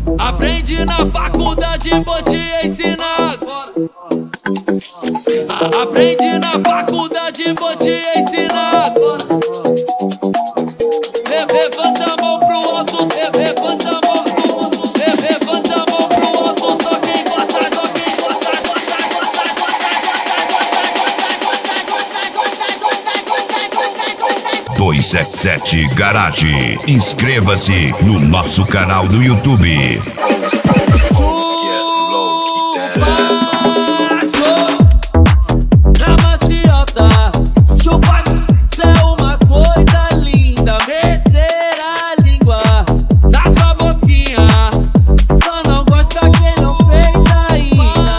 Aprende na faculdade, vou te ensinar agora. Aprende na faculdade, vou te ensinar agora. Levanta a mão pro alto, levanta a mão pro alto, levanta a mão pro alto, só quem gosta, só quem gosta, gosta. 277 Garage. Inscreva-se no nosso canal do YouTube. Na maciota, chupa, cê é uma coisa linda. Meter a língua na sua boquinha, só não gosta quem não fez ainda.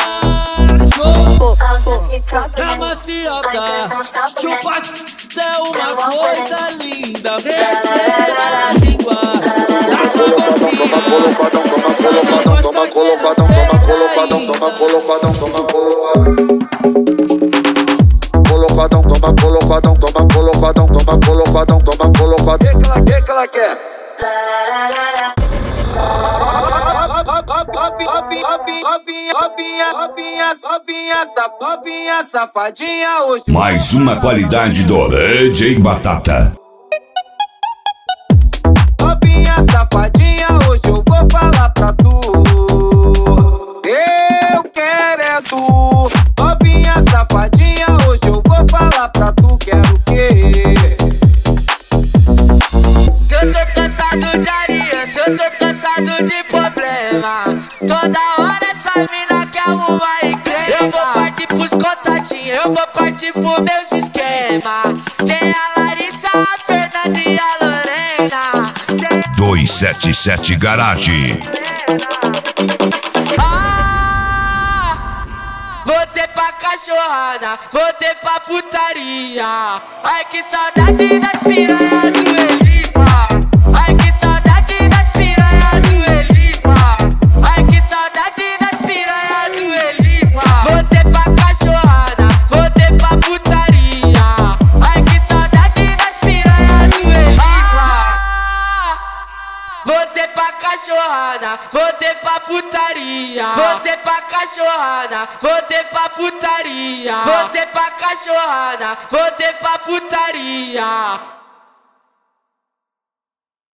Na maciota, chupa, cê é uma coisa linda. Meter a língua na sua boquinha, Toma colocadão, toma colocadão, toma colocadão, toma colocadão. Colocadão, toma colocadão, toma colocadão, toma colocadão, toma colocadão. O que ela quer? Robinha safadinha hoje. Mais uma qualidade do DJ Batata. Robinha safadinha hoje eu vou falar pra tu. Eu quero é tu. Robinha safadinha hoje eu vou falar pra tu. Quero o quê? Se eu tô cansado de aliança, eu tô cansado de problema. Toda hora essa mina quer uma encrenca. Eu vou partir pros contatinhos, eu vou partir pros meus esquemas. Tem a Larissa, a Fernanda e a Lorena. 277 Garage. Voltei pra cachorrada, voltei pra putaria. Ai que saudade das piranha do Elipa. Ai que saudade das piranha do Elipa. Ai que saudade das piranha do Elipa. Voltei pra cachorrada, voltei pra putaria. Ai que saudade das piranha do Elipa. Voltei pra cachorrada, voltei pra putaria. Voltei pra cachorrada, voltei pra putaria. Voltei pra cachorrada, voltei pra putaria.